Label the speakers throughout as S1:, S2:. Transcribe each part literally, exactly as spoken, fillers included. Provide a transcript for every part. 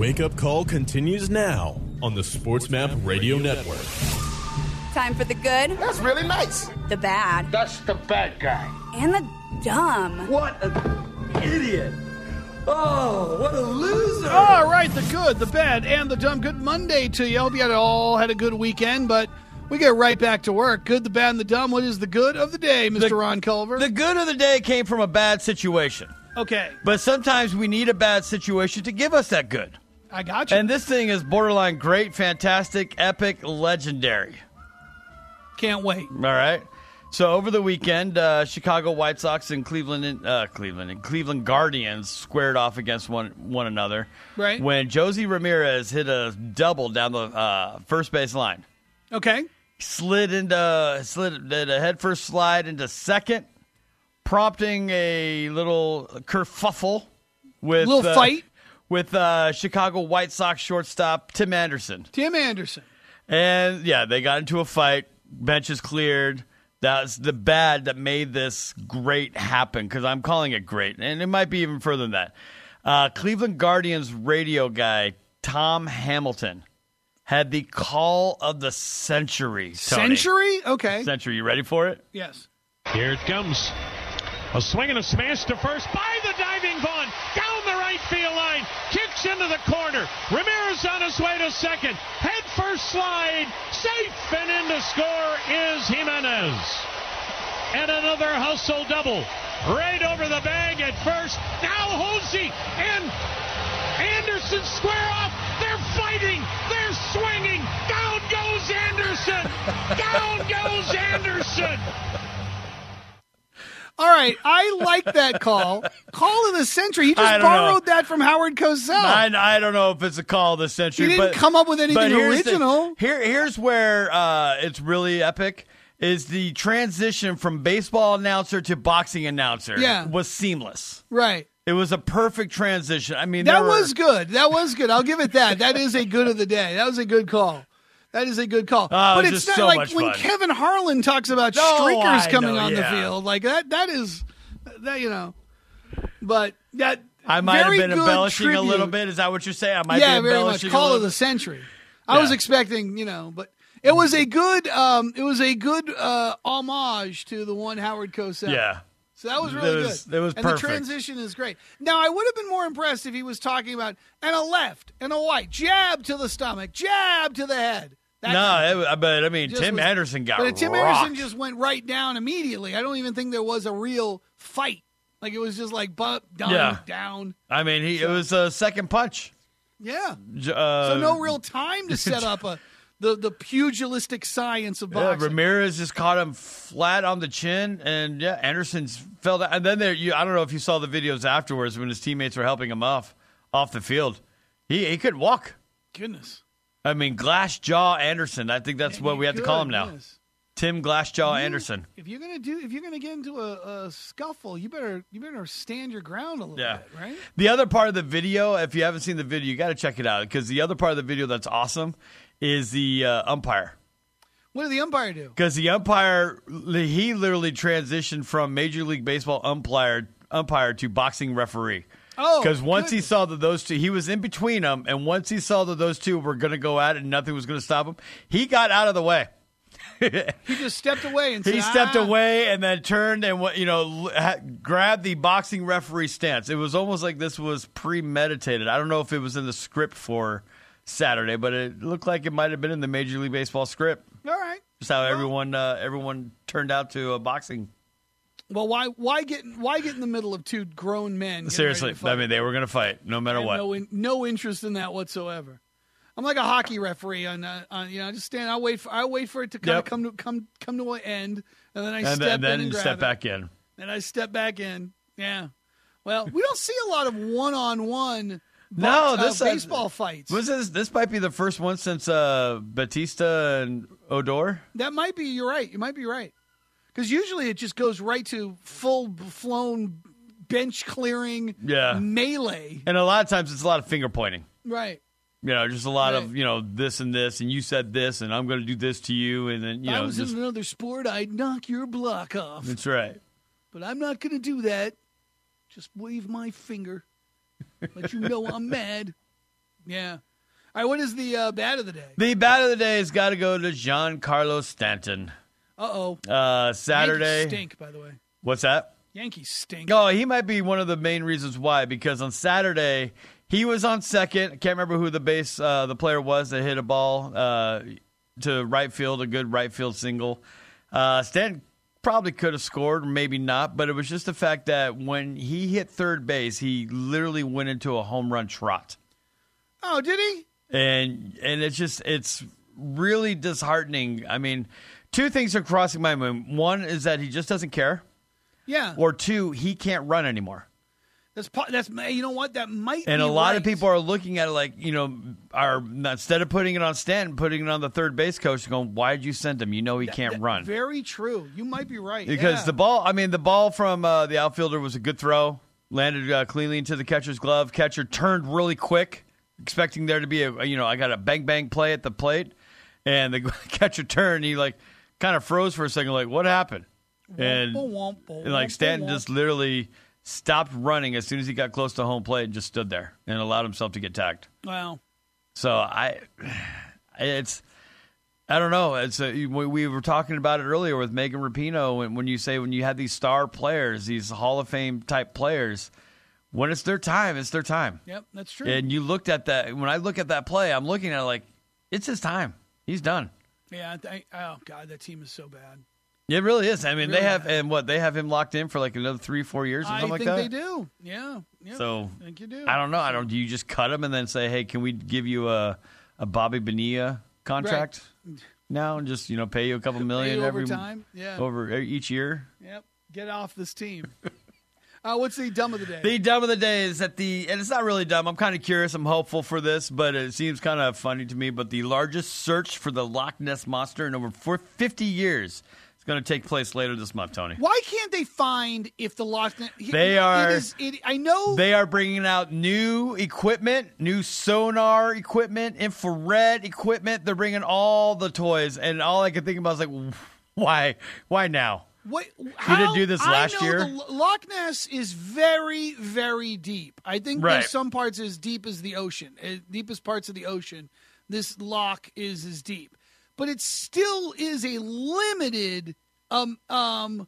S1: Wake Up Call continues now on the SportsMap Radio Network.
S2: Time for the good.
S3: That's really nice.
S2: The bad.
S3: That's the bad guy.
S2: And the dumb.
S4: What an idiot. Oh, what a loser.
S5: All right, the good, the bad, and the dumb. Good Monday to you. I hope you had all had a good weekend, but we get right back to work. Good, the bad, and the dumb. What is the good of the day, Mister
S6: The,
S5: Ron Culver?
S6: The good of the day came from a bad situation.
S5: Okay.
S6: But sometimes we need a bad situation to give us that good.
S5: I got you.
S6: And this thing is borderline great, fantastic, epic, legendary.
S5: Can't wait.
S6: All right. So over the weekend, uh, Chicago White Sox and Cleveland, uh, Cleveland and Cleveland Guardians squared off against one one another.
S5: Right.
S6: When Josie Ramirez hit a double down the uh, first base line.
S5: Okay.
S6: Slid into slid did a head first slide into second, prompting a little kerfuffle with
S5: little
S6: uh,
S5: fight
S6: with uh, Chicago White Sox shortstop Tim Anderson.
S5: Tim Anderson.
S6: And yeah, they got into a fight. Benches cleared. That's the bad that made this great happen, because I'm calling it great, and it might be even further than that. Uh, Cleveland Guardians radio guy Tom Hamilton had the call of the century. Tony.
S5: Century? Okay.
S6: Century. You ready for it?
S5: Yes.
S7: Here it comes. A swing and a smash to first by the diving Vaughn. Down the right field line. Kicks into the corner. Ramirez on his way to second. Head first slide. Safe, and in to score is Jimenez. And another hustle double. Right over the bag at first. Now Hosey and Anderson square off. They're fighting. They're swinging. Down goes Anderson. Down goes Anderson.
S5: All right, I like that call. Call of the century. He just borrowed know. that from Howard Cosell.
S6: I, I don't know if it's a call of the century.
S5: He didn't
S6: but,
S5: come up with anything original.
S6: The, here, here's where uh, it's really epic. Is the transition from baseball announcer to boxing announcer
S5: yeah.
S6: was seamless.
S5: Right.
S6: It was a perfect transition. I mean,
S5: that
S6: were,
S5: was good. That was good. I'll give it that. That is a good of the day. That was a good call. That is a good call.
S6: Oh,
S5: but
S6: it
S5: it's not
S6: so
S5: like when
S6: fun.
S5: Kevin Harlan talks about
S6: no,
S5: streakers
S6: I
S5: coming
S6: know,
S5: on
S6: yeah.
S5: the field. Like that that is that you know. But that
S6: I might have been embellishing
S5: tribute.
S6: a little bit. Is that what you're saying? I might
S5: yeah,
S6: be
S5: very
S6: embellishing
S5: much. Call
S6: a little
S5: of the
S6: bit.
S5: century. I
S6: yeah.
S5: was expecting, you know, but it was a good um it was a good uh homage to the one Howard Cosell.
S6: Yeah.
S5: So that was really
S6: it was,
S5: good.
S6: It was
S5: and
S6: perfect.
S5: the transition is great. Now, I would have been more impressed if he was talking about and a left and a right, jab to the stomach, jab to the head. That
S6: no, it, but I mean, Tim
S5: was,
S6: Anderson got
S5: But Tim
S6: rocked.
S5: Anderson just went right down immediately. I don't even think there was a real fight. Like, it was just like, butt, down,
S6: yeah.
S5: down.
S6: I mean, he
S5: so,
S6: it was a second punch.
S5: Yeah.
S6: Uh,
S5: so no real time to set up a the, the pugilistic science of boxing.
S6: Yeah, Ramirez just caught him flat on the chin, and, yeah, Anderson's fell down. And then there, you, I don't know if you saw the videos afterwards when his teammates were helping him off, off the field. He, he couldn't walk.
S5: Goodness.
S6: I mean, Glass Jaw Anderson. I think that's
S5: yeah,
S6: what we have
S5: could,
S6: to call him now.
S5: Yes.
S6: Tim Glass Jaw
S5: you,
S6: Anderson.
S5: If you're gonna do, if you're gonna get into a, a scuffle, you better you better stand your ground a little
S6: yeah.
S5: bit, right?
S6: The other part of the video, if you haven't seen the video, you got to check it out, because the other part of the video that's awesome is the uh, umpire.
S5: What did the umpire do?
S6: Because the umpire, he literally transitioned from Major League Baseball umpire umpire to boxing referee.
S5: Oh,
S6: because once
S5: goodness.
S6: he saw that those two, he was in between them, and once he saw that those two were going to go at it and nothing was going to stop him, he got out of the way.
S5: He just stepped away and said,
S6: he stepped
S5: ah.
S6: away and then turned and you know grabbed the boxing referee stance. It was almost like this was premeditated. I don't know if it was in the script for Saturday, but it looked like it might have been in the Major League Baseball script.
S5: All right,
S6: just how
S5: well,
S6: everyone uh, everyone turned out to a boxing.
S5: Well, why why get why get in the middle of two grown men?
S6: Seriously, I mean, they were going to fight no matter what.
S5: No, in, no interest in that whatsoever. I'm like a hockey referee on, uh, on you know, I just stand. I wait for I wait for it to kind
S6: Yep.
S5: of come to come come to an end, and then I
S6: and
S5: step
S6: then,
S5: in
S6: then
S5: and
S6: you
S5: grab
S6: step
S5: it.
S6: back in.
S5: And I step back in. Yeah. Well, we don't see a lot of one-on-one
S6: No,
S5: box,
S6: this
S5: uh,
S6: uh,
S5: baseball fights.
S6: Was this this might be the first one since uh, Batista and Odor?
S5: That might be. You're right. You might be right. Because usually it just goes right to full-flown bench-clearing
S6: Yeah.
S5: melee.
S6: And a lot of times it's a lot of finger pointing.
S5: Right.
S6: You know, just a lot
S5: Right.
S6: of, you know, this and this, and you said this, and I'm going to do this to you, and then, you
S5: if
S6: know.
S5: I was
S6: just,
S5: in another sport, I'd knock your block off.
S6: That's right.
S5: But I'm not going to do that. Just wave my finger. Let you know I'm mad. Yeah. All right, what is the uh, bad of the day?
S6: The bad of the day has got to go to Giancarlo Stanton.
S5: Uh-oh.
S6: Uh, Saturday.
S5: Yankees stink, by the way.
S6: What's that?
S5: Yankees stink.
S6: Oh, he might be one of the main reasons why, because on Saturday, he was on second. I can't remember who the base, uh, the player was that hit a ball uh, to right field, a good right field single. Uh, Stanton probably could have scored, maybe not, but it was just the fact that when he hit third base, he literally went into a home run trot.
S5: Oh, did he?
S6: And and it's just, it's really disheartening. I mean, two things are crossing my mind. One is that he just doesn't care.
S5: Yeah.
S6: Or two, he can't run anymore.
S5: That's that's you know what that might.
S6: And
S5: be
S6: a lot
S5: right.
S6: of people are looking at it like, you know, are instead of putting it on Stanton, putting it on the third base coach, going, "Why did you send him? You know he
S5: That-
S6: can't
S5: that-
S6: run."
S5: Very true. You might be right.
S6: Because
S5: yeah.
S6: the ball, I mean, the ball from uh, the outfielder was a good throw, landed uh, cleanly into the catcher's glove. Catcher turned really quick, expecting there to be a, you know, I got a bang bang play at the plate, and the catcher turned. He like kind of froze for a second, like, what happened? And, and like Stanton just literally stopped running as soon as he got close to home plate and just stood there and allowed himself to get tagged.
S5: Wow.
S6: So I, it's, I don't know. It's a, we, we were talking about it earlier with Megan Rapinoe, and when you say when you had these star players, these Hall of Fame type players, when it's their time, it's their time.
S5: Yep, that's true.
S6: And you looked at that. When I look at that play, I'm looking at it like it's his time. He's done.
S5: Yeah. I, oh God, that team is so bad.
S6: It really is. I mean,
S5: Really
S6: they have,
S5: bad.
S6: and what, they have him locked in for like another three, four years or
S5: I
S6: something
S5: think
S6: like that?
S5: they do. Yeah. yeah.
S6: So,
S5: I think you do.
S6: I don't know. I don't. Do you just cut him and then say, hey, can we give you a, a Bobby Bonilla contract now and just, you know, pay you a couple million
S5: Pay
S6: every
S5: overtime. Yeah.
S6: over each year?
S5: Yep. Get off this team. uh, what's the dumb of the day?
S6: The dumb of the day is that the, and it's not really dumb. I'm kind of curious. I'm hopeful for this, but it seems kind of funny to me. But the largest search for the Loch Ness Monster in over four, fifty years is going to take place later this month, Tony.
S5: Why can't they find if the Loch Ness?
S6: They are-
S5: It is, it, I know.
S6: They are bringing out new equipment, new sonar equipment, infrared equipment. They're bringing all the toys, and all I could think about is like, why, why now?
S5: What,
S6: You didn't do this last
S5: I know
S6: year?
S5: The Lo- Loch Ness is very, very deep. I think
S6: Right.
S5: there's some parts as deep as the ocean, uh, deepest parts of the ocean. This loch is as deep, but it still is a limited, um, um,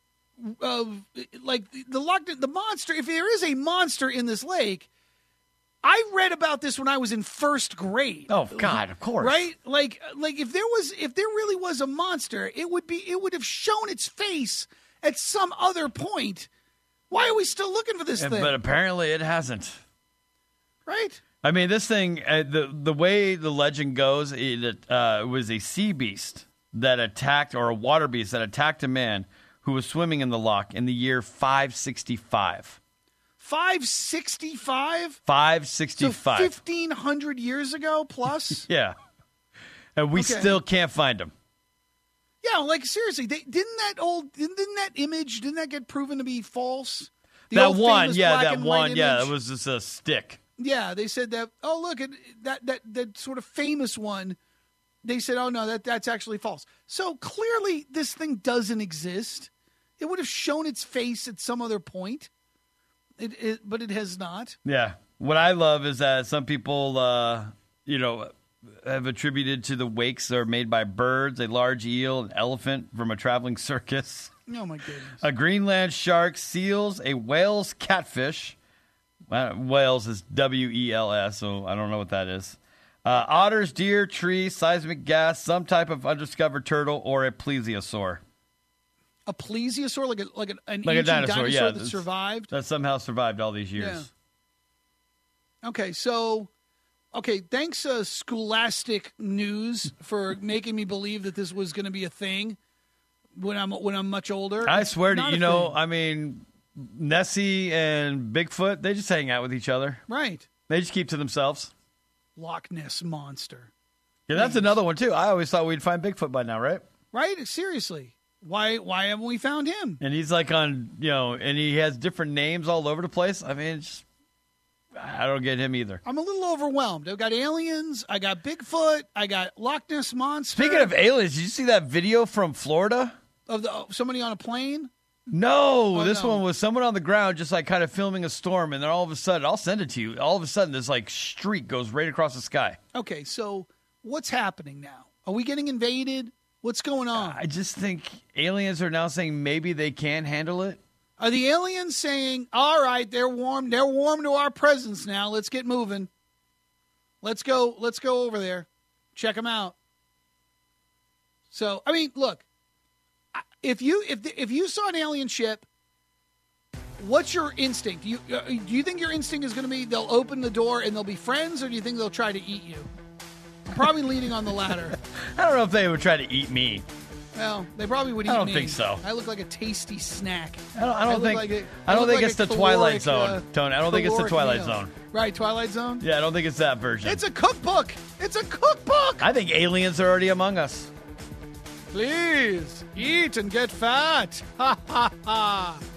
S5: of like the Loch the monster. If there is a monster in this lake, I read about this when I was in first grade.
S6: Oh God, of course,
S5: Right? Like like if there was if there really was a monster, it would be it would have shown its face at some other point. Why are we still looking for this
S6: And-
S5: thing?
S6: But apparently it hasn't.
S5: Right?
S6: I mean, this thing, uh, the the way the legend goes, it uh, was a sea beast that attacked, or a water beast that attacked a man who was swimming in the loch in the year five sixty-five.
S5: five sixty-five?
S6: five
S5: So
S6: sixty-five.
S5: fifteen hundred years ago plus?
S6: Yeah. And we
S5: Okay.
S6: still can't find him.
S5: Yeah, like seriously, they, didn't that old didn't, didn't that image didn't that get proven to be false? The
S6: that
S5: old
S6: one,
S5: famous
S6: yeah,
S5: black
S6: that
S5: and white
S6: one, yeah,
S5: image?
S6: it was just a stick.
S5: Yeah, they said that. Oh, look at that that that sort of famous one. They said, "Oh no, that that's actually false." So clearly, this thing doesn't exist. It would have shown its face at some other point, it, it but it has not.
S6: Yeah. What I love is that some people, uh, you know, have attributed to the wakes that are made by birds, a large eel, an elephant from a traveling circus,
S5: Oh my goodness!
S6: a Greenland shark, seals, a whale's catfish. Uh, whales is W E L S, so I don't know what that is. Uh, otters, deer, tree, seismic gas, some type of undiscovered turtle, or a plesiosaur.
S5: A plesiosaur, like a like an, an
S6: Like a
S5: ancient
S6: dinosaur,
S5: dinosaur
S6: yeah,
S5: that
S6: that's-
S5: survived.
S6: That somehow survived all these years.
S5: Okay, so okay, thanks uh, Scholastic News for making me believe that this was going to be a thing when I'm when I'm much older.
S6: I
S5: It's
S6: swear to
S5: not
S6: you,
S5: a
S6: know,
S5: thing.
S6: I mean, Nessie and Bigfoot, they just hang out with each other.
S5: Right.
S6: They just keep to themselves.
S5: Loch Ness Monster.
S6: Yeah, that's another one, too. I always thought we'd find Bigfoot by now, right?
S5: Right? Seriously. Why why haven't we found him?
S6: And he's like on, you know, and he has different names all over the place. I mean, it's, I don't get him either.
S5: I'm a little overwhelmed. I've got aliens, I got Bigfoot, I got Loch Ness Monster.
S6: Speaking of aliens, did you see that video from Florida?
S5: of the oh, somebody on a plane?
S6: No,
S5: Oh,
S6: this
S5: no.
S6: one was someone on the ground just like kind of filming a storm, and then all of a sudden, I'll send it to you. All of a sudden, this like streak goes right across the sky.
S5: Okay, so what's happening now? Are we getting invaded? What's going on?
S6: I just think aliens are now saying maybe they can handle it.
S5: Are the aliens saying, all right, they're warm, they're warm to our presence now. Let's get moving. Let's go, let's go over there. Check them out. So, I mean, look, if you if the, if you saw an alien ship, what's your instinct? You uh, do you think your instinct is going to be they'll open the door and they'll be friends, or do you think they'll try to eat you? I'm probably leaning on the latter.
S6: I don't know if they would try to eat me.
S5: Well, they probably would eat
S6: I don't
S5: me.
S6: think so.
S5: I look like a tasty snack.
S6: I don't, I don't
S5: look
S6: think.
S5: like a-
S6: I don't
S5: look
S6: think
S5: like
S6: it's
S5: a
S6: the Twilight
S5: caloric,
S6: Zone,
S5: uh,
S6: Tony. I don't think it's the
S5: caloric
S6: Twilight
S5: meal.
S6: Zone.
S5: Right, Twilight Zone?
S6: Yeah, I don't think it's that version.
S5: It's a cookbook. It's a cookbook.
S6: I think aliens are already among us.
S5: Please eat and get fat. Ha ha ha.